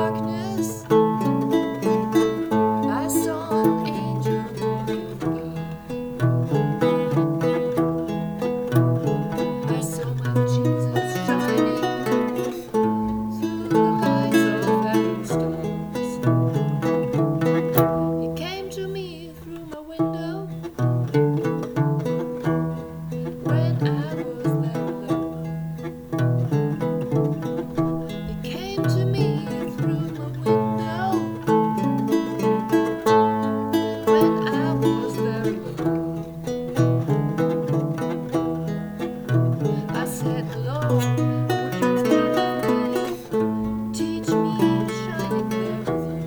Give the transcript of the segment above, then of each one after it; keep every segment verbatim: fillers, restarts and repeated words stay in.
darkness, I saw an angel walking by. I saw my Jesus shining through the eyes of heaven stars. He came to me through my window when I was there alone. He came to me through my window when I was there alone. I said, Lord, would you take me, teach me shining there alone.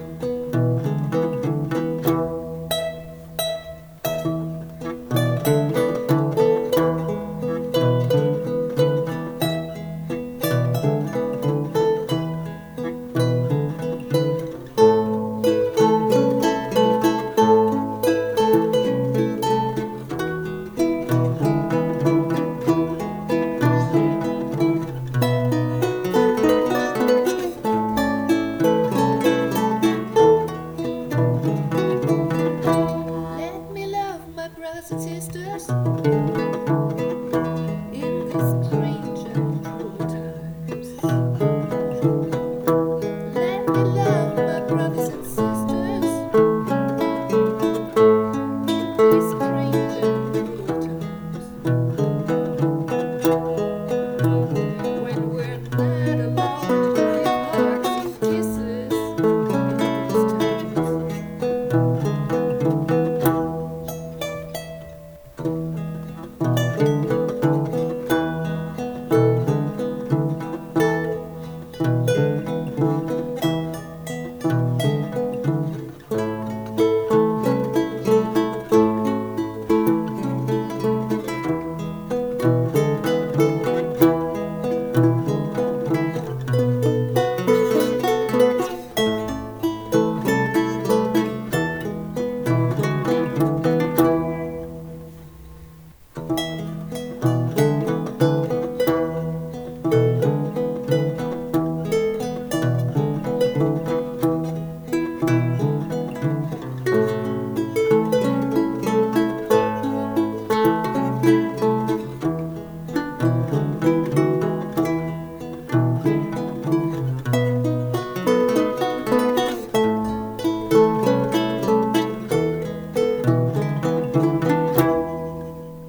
Let me love my brothers and sisters in these strange and cruel times. Let me love my brothers and sisters in these strange and cruel times. When we're not alone to give hugs and kisses in these times.